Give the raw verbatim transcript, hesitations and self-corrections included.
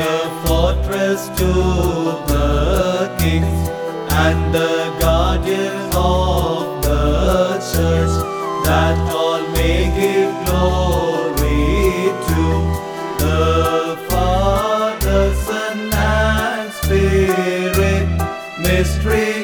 a fortress to the kings and the guardian of the church, that all may give glory to the Father, Son, and Spirit. Mystery